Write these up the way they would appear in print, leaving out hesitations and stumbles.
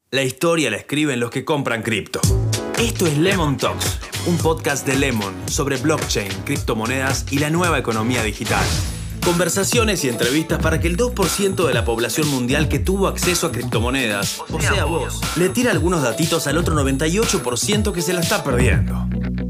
La historia la escriben los que compran cripto. Esto es Lemon Talks, un podcast de Lemon sobre blockchain, criptomonedas y la nueva economía digital. Conversaciones y entrevistas para que el 2% de la población mundial que tuvo acceso a criptomonedas, o sea vos, le tire algunos datitos al otro 98% que se la está perdiendo.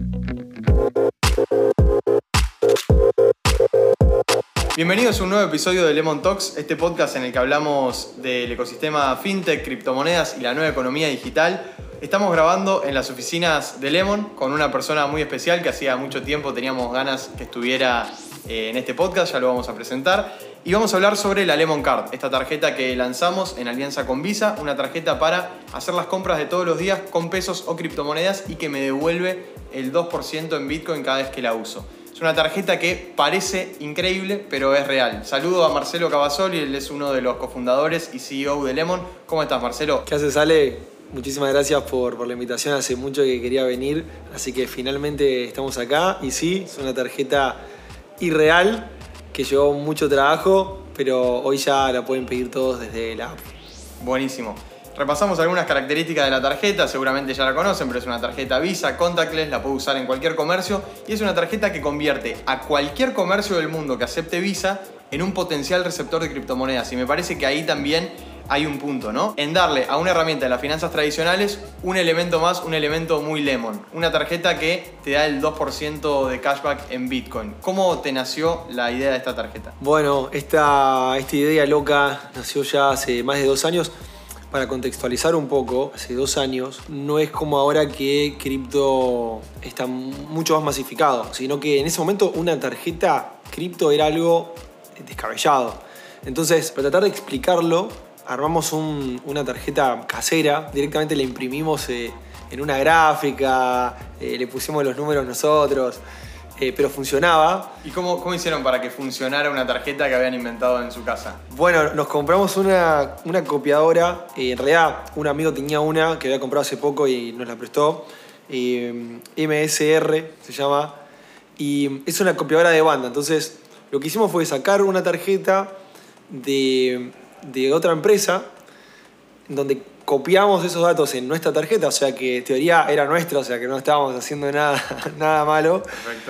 Bienvenidos a un nuevo episodio de Lemon Talks, este podcast en el que hablamos del ecosistema fintech, criptomonedas y la nueva economía digital. Estamos grabando en las oficinas de Lemon con una persona muy especial que hacía mucho tiempo teníamos ganas que estuviera en este podcast, ya lo vamos a presentar. Y vamos a hablar sobre la Lemon Card, esta tarjeta que lanzamos en alianza con Visa, una tarjeta para hacer las compras de todos los días con pesos o criptomonedas y que me devuelve el 2% en Bitcoin cada vez que la uso. Es una tarjeta que parece increíble, pero es real. Saludo a Marcelo Cavasoli, él es uno de los cofundadores y CEO de Lemon. ¿Cómo estás, Marcelo? ¿Qué haces, Ale? Muchísimas gracias por la invitación. Hace mucho que quería venir, así que finalmente estamos acá. Y sí, es una tarjeta irreal que llevó mucho trabajo, pero hoy ya la pueden pedir todos desde la app. Buenísimo. Repasamos algunas características de la tarjeta, seguramente ya la conocen, pero es una tarjeta Visa, contactless, la puede usar en cualquier comercio y es una tarjeta que convierte a cualquier comercio del mundo que acepte Visa en un potencial receptor de criptomonedas. Y me parece que ahí también hay un punto, ¿no? En darle a una herramienta de las finanzas tradicionales un elemento más, un elemento muy Lemon. Una tarjeta que te da el 2% de cashback en Bitcoin. ¿Cómo te nació la idea de esta tarjeta? Bueno, esta idea loca nació ya hace más de 2 años. Para contextualizar un poco, hace 2 años no es como ahora que cripto está mucho más masificado, sino que en ese momento una tarjeta cripto era algo descabellado. Entonces, para tratar de explicarlo, armamos una tarjeta casera, directamente la imprimimos en una gráfica, le pusimos los números nosotros, pero funcionaba. ¿Y cómo hicieron para que funcionara una tarjeta que habían inventado en su casa? Bueno, nos compramos una copiadora. En realidad, un amigo tenía una que había comprado hace poco y nos la prestó. MSR se llama. Y es una copiadora de banda. Entonces, lo que hicimos fue sacar una tarjeta de otra empresa donde copiamos esos datos en nuestra tarjeta, o sea que en teoría era nuestra, o sea que no estábamos haciendo nada malo. Perfecto.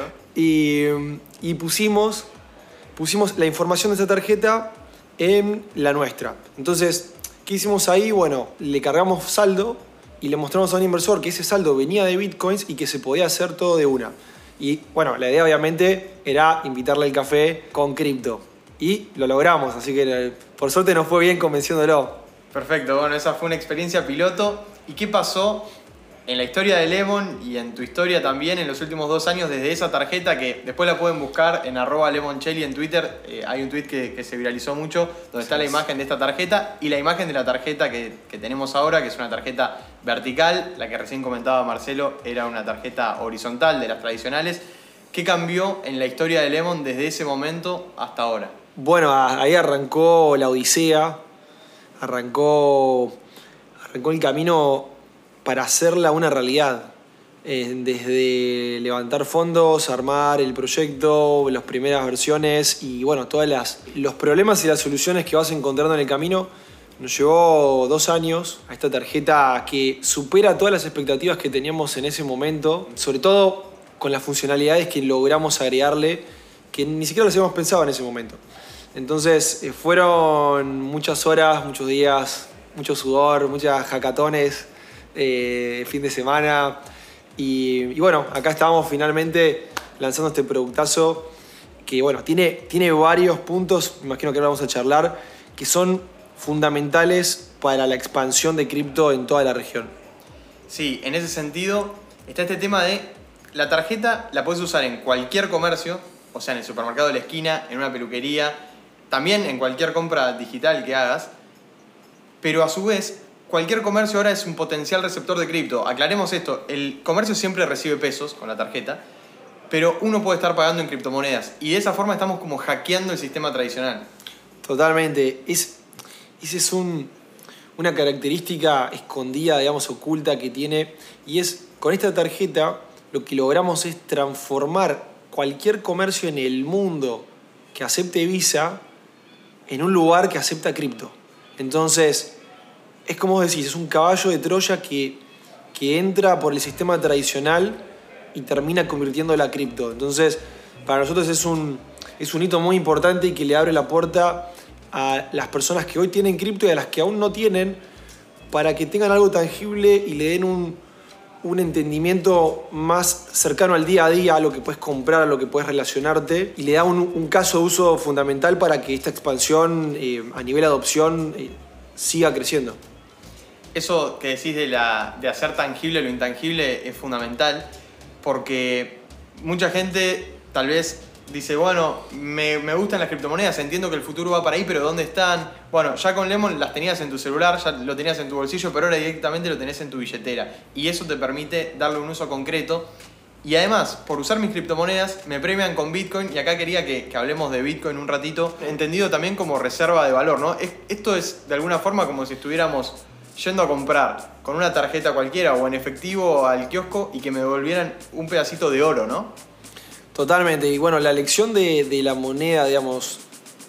Y pusimos la información de esta tarjeta en la nuestra. Entonces, ¿qué hicimos ahí? Bueno, le cargamos saldo y le mostramos a un inversor que ese saldo venía de bitcoins y que se podía hacer todo de una. Y bueno, la idea obviamente era invitarle al café con cripto. Y lo logramos, así que por suerte nos fue bien convenciéndolo. Perfecto, bueno, esa fue una experiencia piloto. ¿Y qué pasó en la historia de Lemon y en tu historia también en los últimos 2 años desde esa tarjeta que después la pueden buscar en @LemonChelly en Twitter? Hay un tweet que se viralizó mucho donde está la imagen de esta tarjeta y la imagen de la tarjeta que tenemos ahora, que es una tarjeta vertical. La que recién comentaba Marcelo era una tarjeta horizontal de las tradicionales. ¿Qué cambió en la historia de Lemon desde ese momento hasta ahora? Bueno, ahí arrancó la odisea. Arrancó el camino para hacerla una realidad. Desde levantar fondos, armar el proyecto, las primeras versiones y bueno, todos los problemas y las soluciones que vas encontrando en el camino. Nos llevó 2 años a esta tarjeta que supera todas las expectativas que teníamos en ese momento, sobre todo con las funcionalidades que logramos agregarle, que ni siquiera las habíamos pensado en ese momento. Entonces fueron muchas horas, muchos días, mucho sudor, muchas hackatones, fin de semana. Y bueno, acá estamos finalmente lanzando este productazo que bueno, tiene varios puntos, me imagino que ahora vamos a charlar, que son fundamentales para la expansión de cripto en toda la región. Sí, en ese sentido está este tema de la tarjeta la puedes usar en cualquier comercio, o sea, en el supermercado de la esquina, en una peluquería, también en cualquier compra digital que hagas, pero a su vez, cualquier comercio ahora es un potencial receptor de cripto. Aclaremos esto, el comercio siempre recibe pesos con la tarjeta, pero uno puede estar pagando en criptomonedas y de esa forma estamos como hackeando el sistema tradicional. Totalmente. Esa es una característica escondida, digamos, oculta que tiene, y es con esta tarjeta lo que logramos es transformar cualquier comercio en el mundo que acepte Visa en un lugar que acepta cripto. Entonces, es como vos decís, es un caballo de Troya que entra por el sistema tradicional y termina convirtiendo la cripto. Entonces, para nosotros es un hito muy importante y que le abre la puerta a las personas que hoy tienen cripto y a las que aún no tienen, para que tengan algo tangible y le den un entendimiento más cercano al día a día, a lo que puedes comprar, a lo que puedes relacionarte, y le da un caso de uso fundamental para que esta expansión a nivel adopción siga creciendo. Eso que decís de hacer tangible lo intangible es fundamental, porque mucha gente tal vez dice, bueno, me gustan las criptomonedas, entiendo que el futuro va para ahí, pero ¿dónde están? Bueno, ya con Lemon las tenías en tu celular, ya lo tenías en tu bolsillo, pero ahora directamente lo tenés en tu billetera. Y eso te permite darle un uso concreto. Y además, por usar mis criptomonedas, me premian con Bitcoin, y acá quería que hablemos de Bitcoin un ratito, entendido también como reserva de valor, ¿no? Esto es de alguna forma como si estuviéramos yendo a comprar con una tarjeta cualquiera o en efectivo al kiosco y que me devolvieran un pedacito de oro, ¿no? Totalmente. Y bueno, la elección de la moneda, digamos,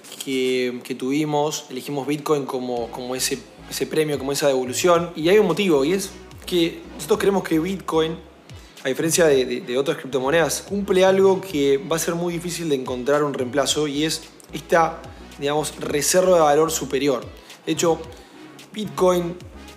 que tuvimos, elegimos Bitcoin como ese premio, como esa devolución. Y hay un motivo, y es que nosotros creemos que Bitcoin, a diferencia de otras criptomonedas, cumple algo que va a ser muy difícil de encontrar un reemplazo, y es esta, digamos, reserva de valor superior. De hecho, Bitcoin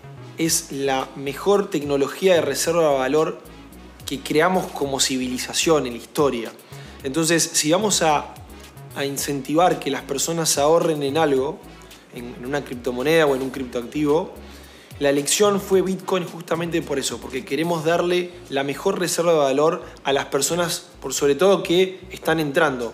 es la mejor tecnología de reserva de valor que creamos como civilización en la historia. Entonces, si vamos a incentivar que las personas ahorren en algo, en una criptomoneda o en un criptoactivo, la elección fue Bitcoin justamente por eso, porque queremos darle la mejor reserva de valor a las personas, por sobre todo que están entrando.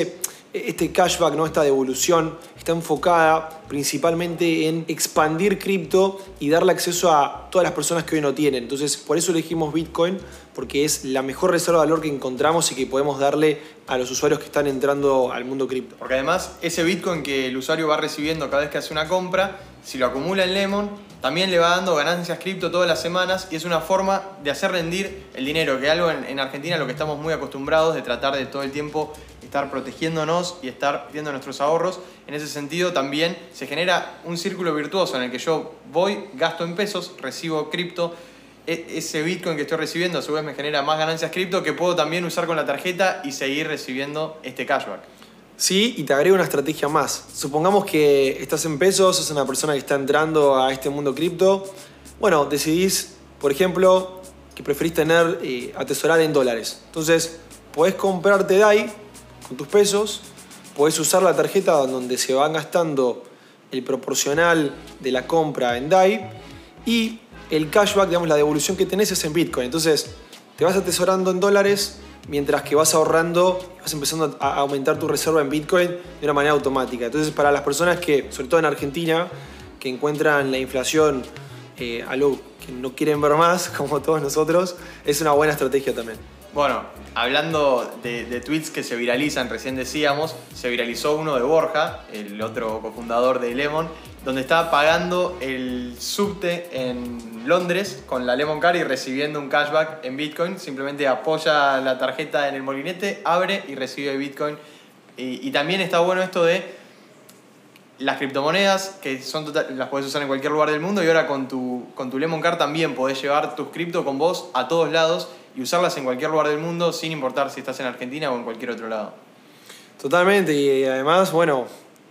Este cashback, ¿no? Esta devolución está enfocada principalmente en expandir cripto y darle acceso a todas las personas que hoy no tienen. Entonces, por eso elegimos Bitcoin, porque es la mejor reserva de valor que encontramos y que podemos darle a los usuarios que están entrando al mundo cripto. Porque además, ese Bitcoin que el usuario va recibiendo cada vez que hace una compra, si lo acumula en Lemon, también le va dando ganancias cripto todas las semanas, y es una forma de hacer rendir el dinero, que algo en Argentina lo que estamos muy acostumbrados, de tratar de todo el tiempo estar protegiéndonos y estar viendo nuestros ahorros. En ese sentido también se genera un círculo virtuoso en el que yo voy, gasto en pesos, recibo cripto, ese Bitcoin que estoy recibiendo a su vez me genera más ganancias cripto que puedo también usar con la tarjeta y seguir recibiendo este cashback. Sí, y te agrego una estrategia más. Supongamos que estás en pesos, sos una persona que está entrando a este mundo cripto. Bueno, decidís, por ejemplo, que preferís atesorar en dólares. Entonces, podés comprarte DAI con tus pesos, podés usar la tarjeta donde se van gastando el proporcional de la compra en DAI, y el cashback, digamos, la devolución que tenés es en Bitcoin. Entonces, te vas atesorando en dólares mientras que vas ahorrando, vas empezando a aumentar tu reserva en Bitcoin de una manera automática. Entonces, para las personas que, sobre todo en Argentina, que encuentran la inflación algo que no quieren ver más, como todos nosotros, es una buena estrategia también. Bueno, hablando de tweets que se viralizan, recién decíamos, se viralizó uno de Borja, el otro cofundador de Lemon, donde estaba pagando el subte en Londres con la Lemon Card y recibiendo un cashback en Bitcoin. Simplemente apoya la tarjeta en el molinete, abre y recibe Bitcoin. Y también está bueno esto de las criptomonedas, que las podés usar en cualquier lugar del mundo, y ahora con tu Lemon Card también podés llevar tus cripto con vos a todos lados y usarlas en cualquier lugar del mundo sin importar si estás en Argentina o en cualquier otro lado. Totalmente, y además, bueno,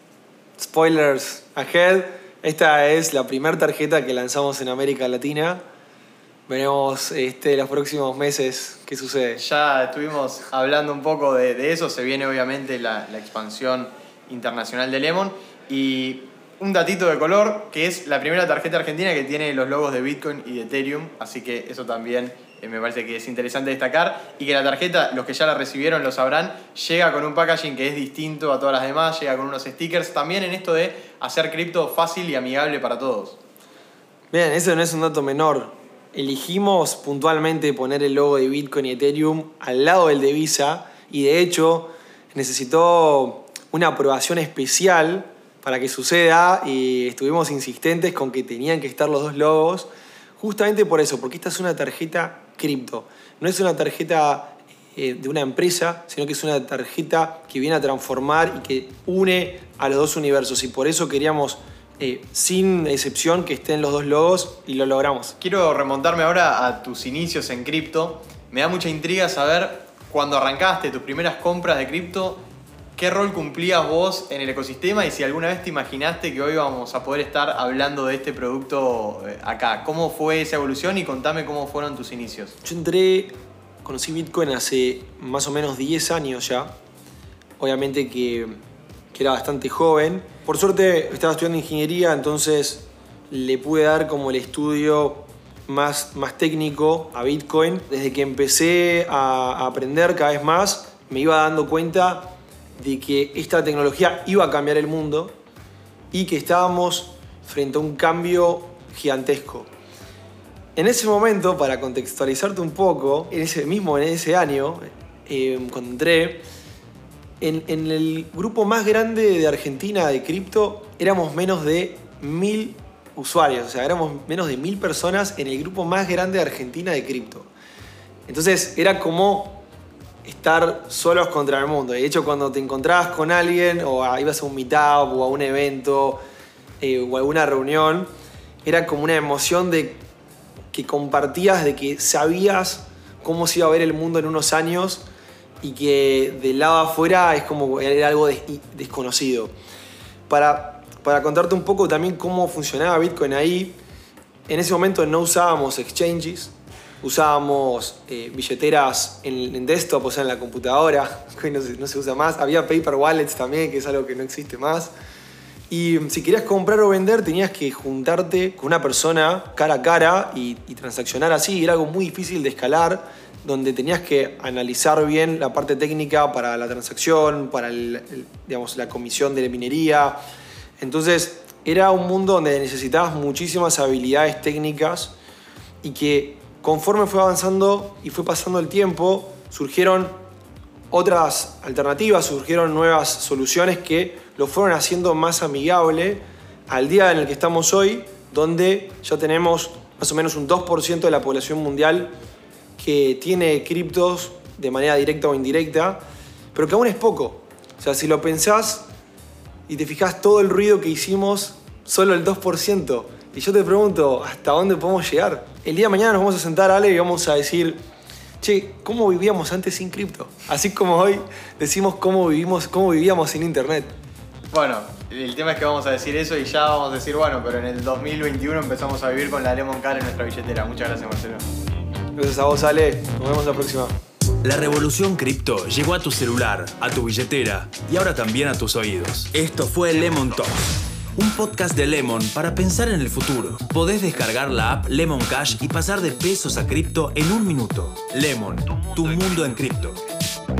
spoilers ahead, esta es la primera tarjeta que lanzamos en América Latina. Veremos los próximos meses qué sucede. Ya estuvimos hablando un poco de eso, se viene obviamente la expansión internacional de Lemon, y un datito de color, que es la primera tarjeta argentina que tiene los logos de Bitcoin y de Ethereum, así que eso también me parece que es interesante destacar, y que la tarjeta, los que ya la recibieron lo sabrán, llega con un packaging que es distinto a todas las demás, llega con unos stickers, también en esto de hacer cripto fácil y amigable para todos. Bien, eso no es un dato menor. Elegimos puntualmente poner el logo de Bitcoin y Ethereum al lado del de Visa, y de hecho necesitó una aprobación especial para que suceda, y estuvimos insistentes con que tenían que estar los dos logos, justamente por eso, porque esta es una tarjeta cripto. No es una tarjeta de una empresa, sino que es una tarjeta que viene a transformar y que une a los dos universos. Y por eso queríamos sin excepción que estén los dos logos y lo logramos. Quiero remontarme ahora a tus inicios en cripto. Me da mucha intriga saber, cuando arrancaste tus primeras compras de cripto, ¿qué rol cumplías vos en el ecosistema y si alguna vez te imaginaste que hoy vamos a poder estar hablando de este producto acá? ¿Cómo fue esa evolución y contame cómo fueron tus inicios? Yo conocí Bitcoin hace más o menos 10 años ya. Obviamente que era bastante joven. Por suerte estaba estudiando ingeniería, entonces le pude dar como el estudio más técnico a Bitcoin. Desde que empecé a aprender cada vez más, me iba dando cuenta de que esta tecnología iba a cambiar el mundo y que estábamos frente a un cambio gigantesco. En ese momento, para contextualizarte un poco, en ese año, cuando entré, en el grupo más grande de Argentina de cripto, éramos menos de 1000 usuarios, o sea, éramos menos de 1000 personas en el grupo más grande de Argentina de cripto. Entonces, era como estar solos contra el mundo. De hecho, cuando te encontrabas con alguien, o ibas a un meetup, o a un evento, o a alguna reunión, era como una emoción de que compartías, de que sabías cómo se iba a ver el mundo en unos años y que del lado afuera es como era algo desconocido. Para contarte un poco también cómo funcionaba Bitcoin ahí, en ese momento no usábamos exchanges, usábamos billeteras en desktop, o sea en la computadora, que no se usa más. Había paper wallets también, que es algo que no existe más. Y si querías comprar o vender, tenías que juntarte con una persona cara a cara y transaccionar así. Era algo muy difícil de escalar, donde tenías que analizar bien la parte técnica para la transacción, para la comisión de la minería. Entonces, era un mundo donde necesitabas muchísimas habilidades técnicas y que conforme fue avanzando y fue pasando el tiempo, surgieron otras alternativas, surgieron nuevas soluciones que lo fueron haciendo más amigable al día en el que estamos hoy, donde ya tenemos más o menos un 2% de la población mundial que tiene criptos de manera directa o indirecta, pero que aún es poco. O sea, si lo pensás y te fijás todo el ruido que hicimos, solo el 2%. Y yo te pregunto, ¿hasta dónde podemos llegar? El día de mañana nos vamos a sentar, Ale, y vamos a decir, che, ¿cómo vivíamos antes sin cripto? Así como hoy decimos cómo vivíamos sin internet. Bueno, el tema es que vamos a decir eso y ya vamos a decir, bueno, pero en el 2021 empezamos a vivir con la Lemon Card en nuestra billetera. Muchas gracias, Marcelo. Gracias a vos, Ale. Nos vemos la próxima. La revolución cripto llegó a tu celular, a tu billetera y ahora también a tus oídos. Esto fue Lemon Talks, un podcast de Lemon para pensar en el futuro. Podés descargar la app Lemon Cash y pasar de pesos a cripto en 1 minuto. Lemon, tu mundo en cripto.